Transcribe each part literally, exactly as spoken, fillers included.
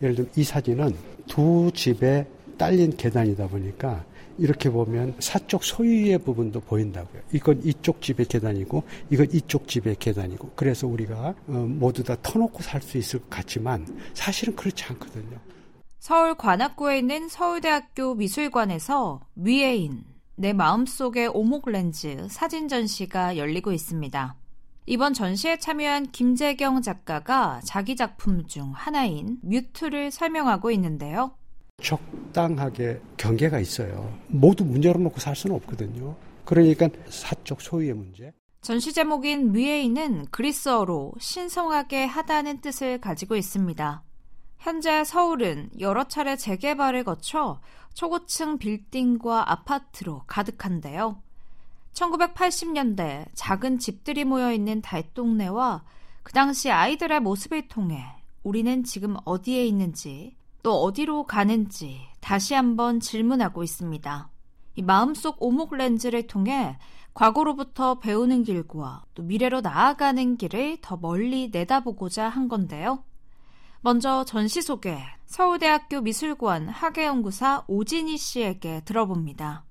예를 들면 이 사진은 두 집에 딸린 계단이다 보니까 이렇게 보면 사적 소유의 부분도 보인다고요. 이건 이쪽 집의 계단이고 이건 이쪽 집의 계단이고 그래서 우리가 모두 다 터놓고 살 수 있을 것 같지만 사실은 그렇지 않거든요. 서울 관악구에 있는 서울대학교 미술관에서 위에인 내 마음속의 오목렌즈 사진 전시가 열리고 있습니다. 이번 전시에 참여한 김재경 작가가 자기 작품 중 하나인 뮤트를 설명하고 있는데요. 적당하게 경계가 있어요. 모두 문 열어놓고 살 수는 없거든요. 그러니까 사적 소유의 문제. 전시 제목인 위에인은 그리스어로 신성하게 하다는 뜻을 가지고 있습니다. 현재 서울은 여러 차례 재개발을 거쳐 초고층 빌딩과 아파트로 가득한데요. 천구백팔십 년대 작은 집들이 모여있는 달동네와 그 당시 아이들의 모습을 통해 우리는 지금 어디에 있는지 또 어디로 가는지 다시 한번 질문하고 있습니다. 이 마음속 오목 렌즈를 통해 과거로부터 배우는 길과 또 미래로 나아가는 길을 더 멀리 내다보고자 한 건데요. 먼저 전시 소개 서울대학교 미술관 학예연구사 오진희 씨에게 들어봅니다.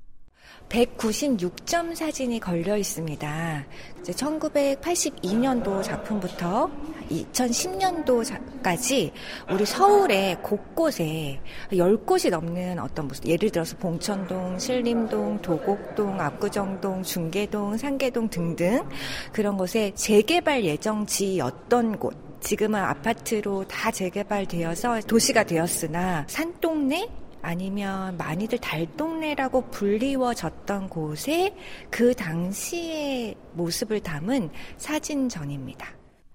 백구십육 점 사진이 걸려 있습니다. 이제 천구백팔십이 년도 작품부터 이천십 년도까지 우리 서울의 곳곳에 열 곳이 넘는 어떤 모습, 예를 들어서 봉천동, 신림동, 도곡동, 압구정동, 중계동, 상계동 등등 그런 곳에 재개발 예정지였던 곳, 지금은 아파트로 다 재개발되어서 도시가 되었으나 산동네 아니면 많이들 달동네라고 불리워졌던 곳에 그 당시의 모습을 담은 사진전입니다.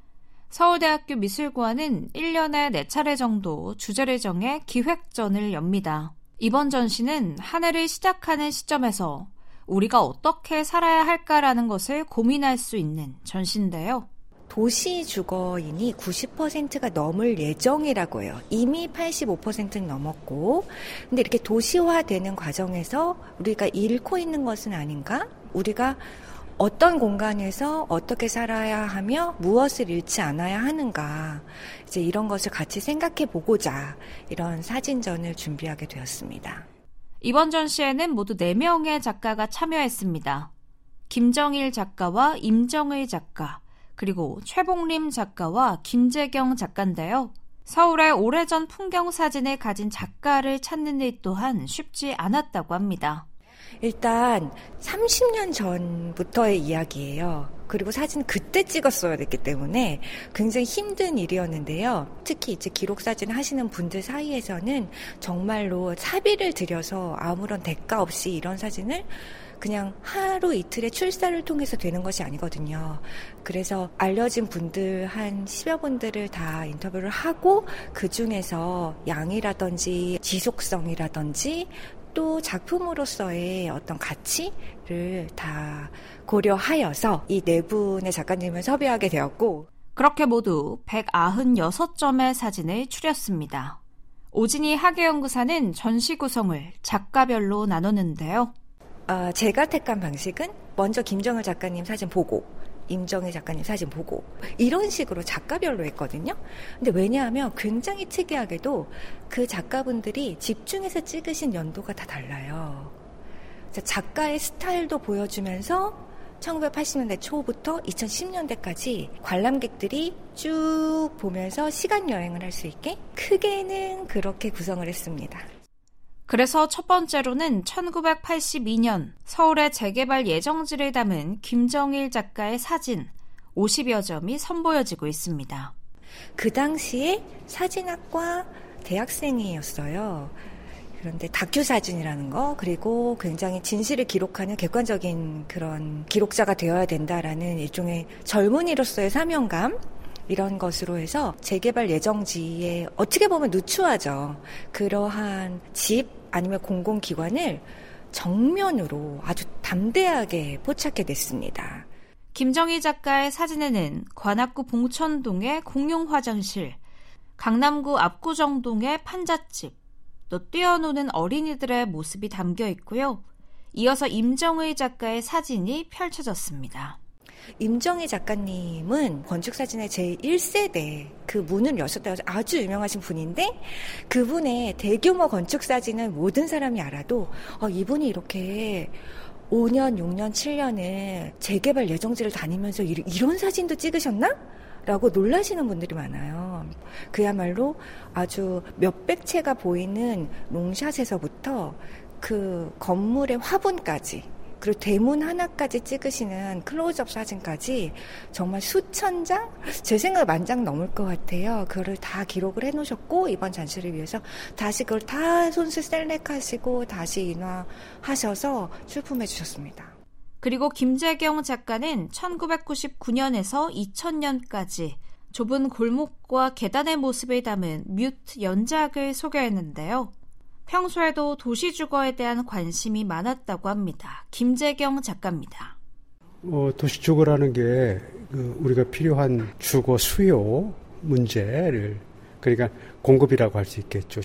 서울대학교 미술관은 일 년에 네 차례 정도 주제를 정해 기획전을 엽니다. 이번 전시는 한 해를 시작하는 시점에서 우리가 어떻게 살아야 할까라는 것을 고민할 수 있는 전시인데요. 도시 주거인이 구십 퍼센트가 넘을 예정이라고 해요. 이미 팔십오 퍼센트는 넘었고, 근데 이렇게 도시화되는 과정에서 우리가 잃고 있는 것은 아닌가? 우리가 어떤 공간에서 어떻게 살아야 하며 무엇을 잃지 않아야 하는가? 이제 이런 것을 같이 생각해 보고자 이런 사진전을 준비하게 되었습니다. 이번 전시에는 모두 네 명의 작가가 참여했습니다. 김정일 작가와 임정의 작가, 그리고 최봉림 작가와 김재경 작가인데요. 서울의 오래전 풍경 사진을 가진 작가를 찾는 일 또한 쉽지 않았다고 합니다. 일단 삼십 년 전부터의 이야기예요. 그리고 사진 그때 찍었어야 됐기 때문에 굉장히 힘든 일이었는데요. 특히 이제 기록 사진 하시는 분들 사이에서는 정말로 사비를 들여서 아무런 대가 없이 이런 사진을 그냥 하루 이틀의 출사를 통해서 되는 것이 아니거든요. 그래서 알려진 분들 한 십여 분들을 다 인터뷰를 하고 그중에서 양이라든지 지속성이라든지 또 작품으로서의 어떤 가치를 다 고려하여서 이 네 분의 작가님을 섭외하게 되었고, 그렇게 모두 백구십육 점의 사진을 추렸습니다. 오진희 학예연구사는 전시 구성을 작가별로 나눴는데요. 어, 제가 택한 방식은 먼저 김정일 작가님 사진 보고 임정희 작가님 사진 보고 이런 식으로 작가별로 했거든요. 근데 왜냐하면 굉장히 특이하게도 그 작가분들이 집중해서 찍으신 연도가 다 달라요. 작가의 스타일도 보여주면서 천구백팔십 년대 초부터 이천십 년대까지 관람객들이 쭉 보면서 시간 여행을 할 수 있게 크게는 그렇게 구성을 했습니다. 그래서 첫 번째로는 천구백팔십이 년 서울의 재개발 예정지를 담은 김정일 작가의 사진 오십여 점이 선보여지고 있습니다. 그 당시에 사진학과 대학생이었어요. 그런데 다큐 사진이라는 거, 그리고 굉장히 진실을 기록하는 객관적인 그런 기록자가 되어야 된다라는 일종의 젊은이로서의 사명감, 이런 것으로 해서 재개발 예정지에 어떻게 보면 누추하죠. 그러한 집 아니면 공공기관을 정면으로 아주 담대하게 포착해 냈습니다. 김정희 작가의 사진에는 관악구 봉천동의 공용 화장실, 강남구 압구정동의 판잣집, 또 뛰어노는 어린이들의 모습이 담겨 있고요. 이어서 임정의 작가의 사진이 펼쳐졌습니다. 임정희 작가님은 건축사진의 제일 세대, 그 문을 여셨다고 아주 유명하신 분인데, 그분의 대규모 건축사진은 모든 사람이 알아도 어, 이분이 이렇게 오 년, 육 년, 칠 년을 재개발 예정지를 다니면서 이런 사진도 찍으셨나? 라고 놀라시는 분들이 많아요. 그야말로 아주 몇백 채가 보이는 롱샷에서부터 그 건물의 화분까지, 그리고 대문 하나까지 찍으시는 클로즈업 사진까지 정말 수천 장? 제 생각에 만 장 넘을 것 같아요. 그거를 다 기록을 해놓으셨고, 이번 전시를 위해서 다시 그걸 다 손수 셀렉하시고 다시 인화하셔서 출품해 주셨습니다. 그리고 김재경 작가는 천구백구십구 년에서 이천 년까지 좁은 골목과 계단의 모습을 담은 뮤트 연작을 소개했는데요. 평소에도 도시주거에 대한 관심이 많았다고 합니다. 김재경 작가입니다. 어, 도시주거라는 게 그 우리가 필요한 주거 수요 문제를, 그러니까 공급이라고 할 수 있겠죠.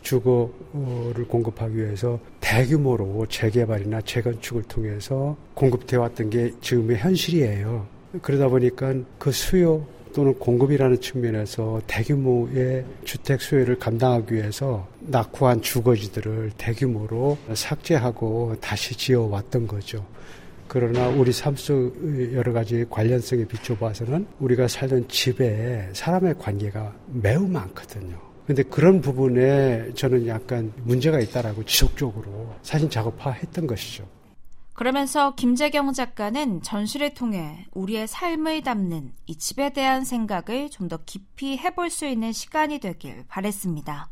주거를 공급하기 위해서 대규모로 재개발이나 재건축을 통해서 공급되어 왔던 게 지금의 현실이에요. 그러다 보니까 그 수요 또는 공급이라는 측면에서 대규모의 주택 수요를 감당하기 위해서 낙후한 주거지들을 대규모로 삭제하고 다시 지어왔던 거죠. 그러나 우리 삶 속 여러 가지 관련성에 비춰봐서는 우리가 살던 집에 사람의 관계가 매우 많거든요. 근데 그런 부분에 저는 약간 문제가 있다라고 지속적으로 사진 작업화했던 것이죠. 그러면서 김재경 작가는 전시를 통해 우리의 삶을 담는 이 집에 대한 생각을 좀 더 깊이 해볼 수 있는 시간이 되길 바랬습니다.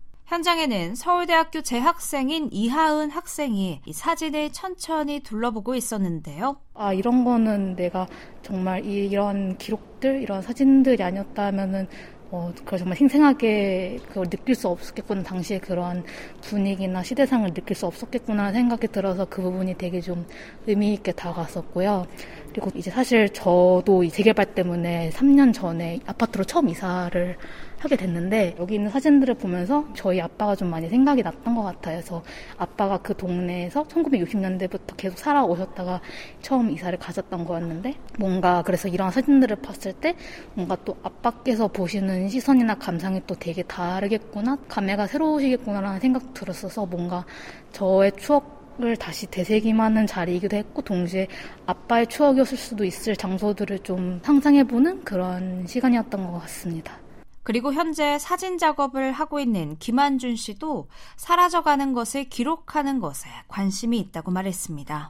현장에는 서울대학교 재학생인 이하은 학생이 이 사진을 천천히 둘러보고 있었는데요. 아, 이런 거는 내가 정말 이런 기록들, 이런 사진들이 아니었다면은 어, 그걸 정말 생생하게 그걸 느낄 수 없었겠구나, 당시에 그런 분위기나 시대상을 느낄 수 없었겠구나 생각이 들어서 그 부분이 되게 좀 의미 있게 다가왔었고요. 그리고 이제 사실 저도 이 재개발 때문에 삼 년 전에 아파트로 처음 이사를 하게 됐는데, 여기 있는 사진들을 보면서 저희 아빠가 좀 많이 생각이 났던 것 같아요. 그래서 아빠가 그 동네에서 천구백육십 년대부터 계속 살아오셨다가 처음 이사를 가셨던 거였는데, 뭔가 그래서 이런 사진들을 봤을 때 뭔가 또 아빠께서 보시는 시선이나 감상이 또 되게 다르겠구나, 감회가 새로우시겠구나라는 생각 들었어서 뭔가 저의 추억을 다시 되새김하는 자리이기도 했고, 동시에 아빠의 추억이었을 수도 있을 장소들을 좀 상상해보는 그런 시간이었던 것 같습니다. 그리고 현재 사진 작업을 하고 있는 김한준 씨도 사라져가는 것을 기록하는 것에 관심이 있다고 말했습니다.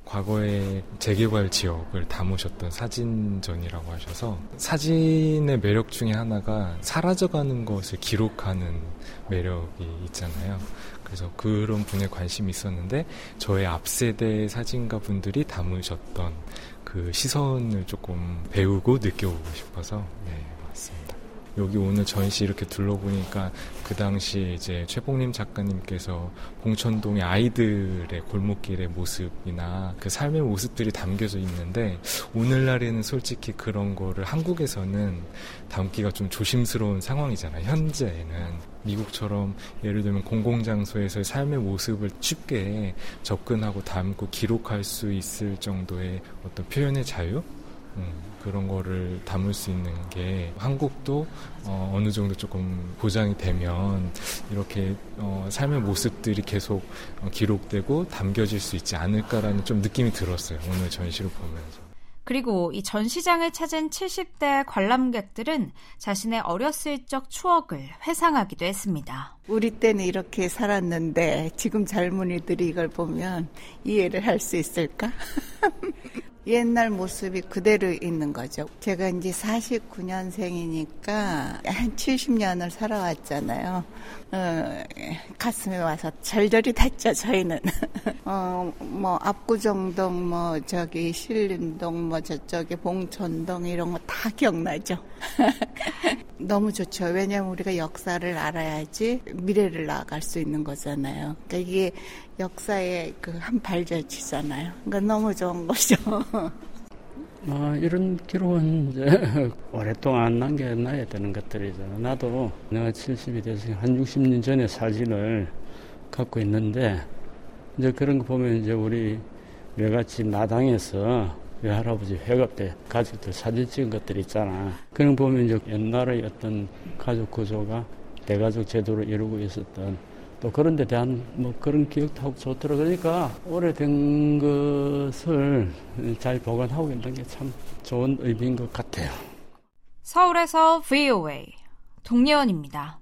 과거의 재개발 지역을 담으셨던 사진전이라고 하셔서, 사진의 매력 중에 하나가 사라져가는 것을 기록하는 매력이 있잖아요. 그래서 그런 분에 관심이 있었는데, 저의 앞세대 사진가 분들이 담으셨던 그 시선을 조금 배우고 느껴보고 싶어서 네, 왔습니다. 여기 오늘 전시 이렇게 둘러보니까 그 당시 이제 최봉림 작가님께서 봉천동의 아이들의 골목길의 모습이나 그 삶의 모습들이 담겨져 있는데, 오늘날에는 솔직히 그런 거를 한국에서는 담기가 좀 조심스러운 상황이잖아요. 현재에는 미국처럼 예를 들면 공공장소에서의 삶의 모습을 쉽게 접근하고 담고 기록할 수 있을 정도의 어떤 표현의 자유? 음, 그런 거를 담을 수 있는 게 한국도 어, 어느 정도 조금 보장이 되면 이렇게 어, 삶의 모습들이 계속 어, 기록되고 담겨질 수 있지 않을까라는 좀 느낌이 들었어요. 오늘 전시를 보면서. 그리고 이 전시장을 찾은 칠십 대 관람객들은 자신의 어렸을 적 추억을 회상하기도 했습니다. 우리 때는 이렇게 살았는데 지금 젊은이들이 이걸 보면 이해를 할 수 있을까? 옛날 모습이 그대로 있는 거죠. 제가 이제 사십구 년생이니까 한 칠십 년을 살아왔잖아요. 어, 가슴에 와서 절절히 닿죠, 저희는. 어, 뭐, 압구정동, 뭐, 저기, 신림동, 뭐, 저쪽에 봉천동, 이런 거 다 기억나죠. 너무 좋죠. 왜냐면 우리가 역사를 알아야지 미래를 나아갈 수 있는 거잖아요. 그러니까 이게 역사의 그 한 발자취잖아요. 그러니까 너무 좋은 거죠. 아, 이런 기록은 이제 오랫동안 남겨놔야 되는 것들이잖아. 나도 내가 칠십이 돼서 한 육십 년 전에 사진을 갖고 있는데, 이제 그런 거 보면 이제 우리 외갓집 나당에서 외할아버지 회갑 때 가족들 사진 찍은 것들 있잖아. 그런 거 보면 이제 옛날의 어떤 가족 구조가 대가족 제도를 이루고 있었던 또 그런 데 대한 뭐 그런 기억도 하고 좋더라. 그러니까 오래된 것을 잘 보관하고 있는 게 참 좋은 의미인 것 같아요. 서울에서 브이오에이 동예원입니다.